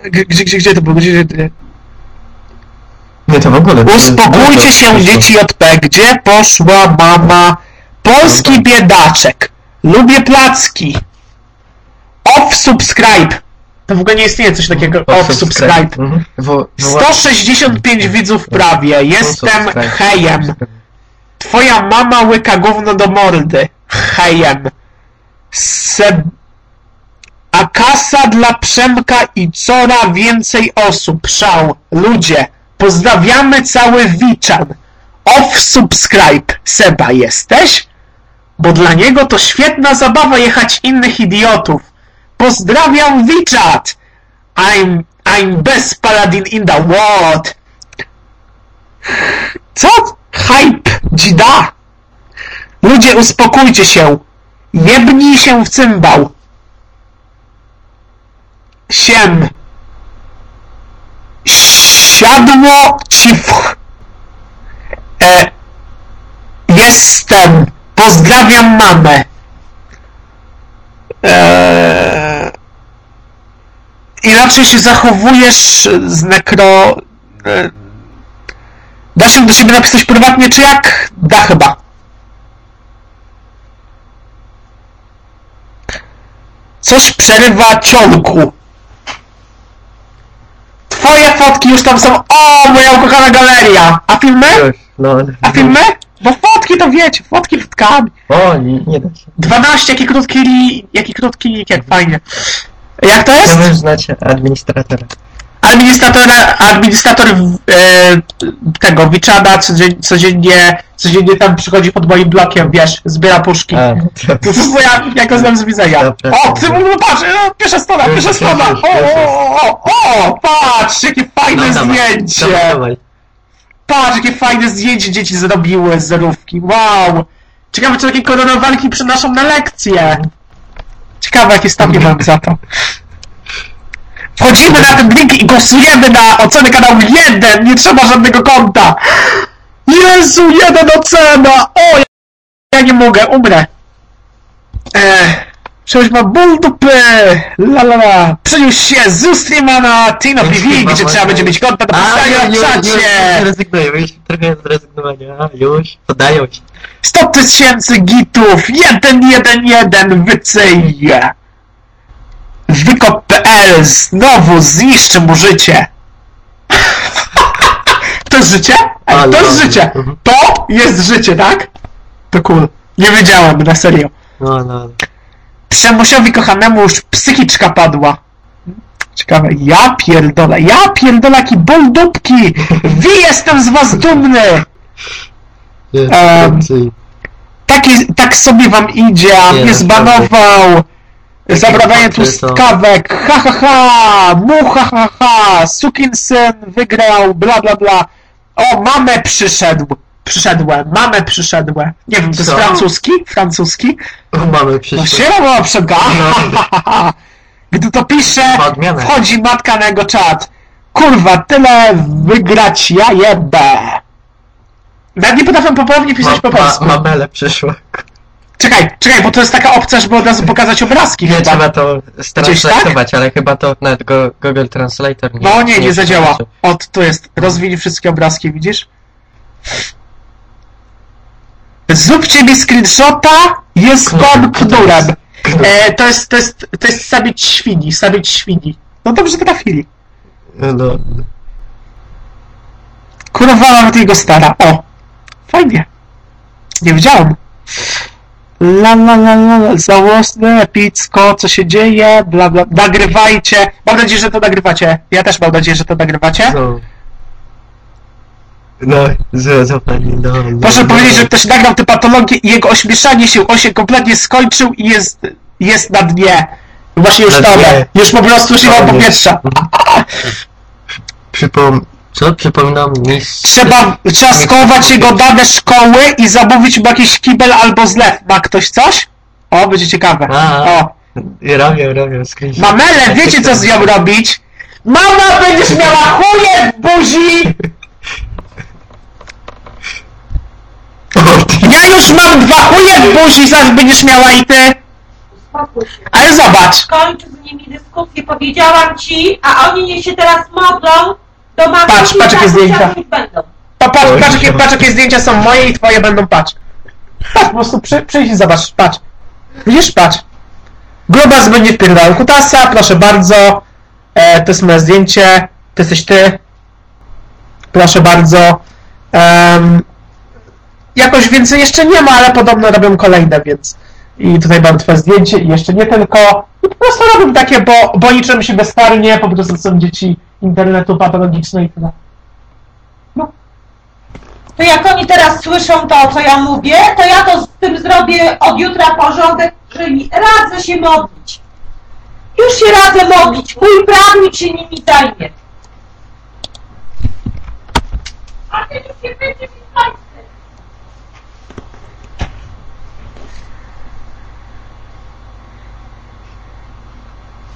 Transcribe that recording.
Gdzie to było? Nie, to w ogóle... Uspokójcie się, dzieci JP. Gdzie poszła mama? Polski biedaczek. Lubię placki. Off subscribe. To w ogóle nie istnieje coś takiego. Off subscribe. 165 widzów prawie. Jestem hejem. Twoja mama łyka gówno do mordy. Hejem. A kasa dla Przemka i coraz więcej osób. Szał. Ludzie. Pozdrawiamy cały Wiczan. Off subscribe. Seba, jesteś? Bo dla niego to świetna zabawa jechać innych idiotów. Pozdrawiam Wiczat. I'm best paladin in the world. Co? Hype. Dzida. Ludzie, uspokójcie się. Jebnij się w cymbał. Siem. Siadło ci w... Jestem. Pozdrawiam mamę. Inaczej się zachowujesz z nekro... Da się do siebie napisać prywatnie, czy jak? Da chyba. Coś przerywa ciolku. Twoje fotki już tam są. O, moja ukochana galeria. A filmy? A filmy? Bo fotki to wiecie, fotki fotkami. O, nie da się. 12, jaki krótki link, jak fajnie. Jak to jest? Chciałbym znać administratora. Administrator tego Wiczada codziennie tam przychodzi pod moim blokiem, wiesz, zbiera puszki. To jest ja go znam z widzenia. O, ty patrz, pierwsza strona. O, patrz, jakie fajne zdjęcie. Patrz, jakie fajne zdjęcie dzieci zrobiły z zerówki. Wow. Ciekawe, czy takie koronowalki przenoszą na lekcje. Ciekawe, jakie stopnie mam za to. Wchodzimy na ten link i głosujemy na ocenę kanału 1. Nie trzeba żadnego konta. Jezu, 1 ocena. O, ja nie mogę, umrę. Przecież mam ból dupy. La. Przeniósł się z Ustreama na Tino PV, gdzie trzeba będzie mieć konta do pisania w czacie. Rezygnuję, już trochę zrezygnowania. Już, podają się. 100 000 gitów. 111 wycyje. Wykop.pl znowu zniszczy mu życie. To jest życie? To jest życie. To jest życie, tak? To cool. Nie wiedziałem, na serio. No. Przemusiowi kochanemu już psychiczka padła. Ciekawe. Ja pierdolę, jaki ból dupki. Jestem z was dumny. Tak sobie wam idzie, a mnie zbanował. Zabrawianie tłustkawek, sukinsyn wygrał, bla. O, mamę przyszedłem. Nie wiem, to jest francuski? O, mamy przyszedł. No się mama przega. Gdy to pisze, wchodzi matka na jego czat. Kurwa, tyle wygrać, ja jebę. Nawet nie potrafię poprawnie pisać po polsku. Mamele przyszła. Czekaj, bo to jest taka opcja, żeby od razu pokazać obrazki. Nie, chyba. trzeba to translatować, tak? Ale chyba to nawet Google Translator nie... No nie zadziała. Tu jest, rozwinij wszystkie obrazki, widzisz? Zróbcie mi screenshota, jest pan knurem. To jest sabić świni. No dobrze trafili. No. Kurwa, nawet jego stara. O, fajnie. Nie wiedziałem. Żałosne, epicko, co się dzieje, bla. Nagrywajcie. Mam nadzieję, że to nagrywacie. Ja też mam nadzieję, że to nagrywacie. Proszę powiedzieć, że ktoś nagrał tę patologię i jego ośmieszanie się, on się kompletnie skończył i jest na dnie. Właśnie już tobie. Już po prostu się mam powietrza. Przypominam mi... Trzeba skołować jego dane szkoły i zamówić mu jakiś kibel albo zlew. Ma ktoś coś? O, będzie ciekawe. O. Robię screenshot. Mamele, wiecie co z nią robić? Mama, będziesz miała chuje w buzi! Ja już mam 2 chuje w buzi, zaraz będziesz miała i ty! Spokój się. Ale zobacz, Kończę z nimi dyskusję, powiedziałam ci, a oni niech się teraz modlą do mamusi. Patrz, jakie zdjęcia. Będą. patrz jakie zdjęcia są moje i twoje będą, patrz. Patrz, po prostu przyjdź i zobacz, patrz. Widzisz, patrz. Grubas będzie wpierdał kutasa, proszę bardzo. To jest moje zdjęcie, to jesteś ty. Proszę bardzo. Jakoś więcej jeszcze nie ma, ale podobno robią kolejne, więc... I tutaj mam twoje zdjęcie i jeszcze nie tylko. I po prostu robią takie, bo liczą się bezkarnie, po prostu są dzieci internetu patologiczne i tyle. To jak oni teraz słyszą to, co ja mówię, to ja to z tym zrobię od jutra porządek, że radzę się modlić. Już się radzę modlić. Mój prawnik się nimi zajmie. A ty już się będzie mi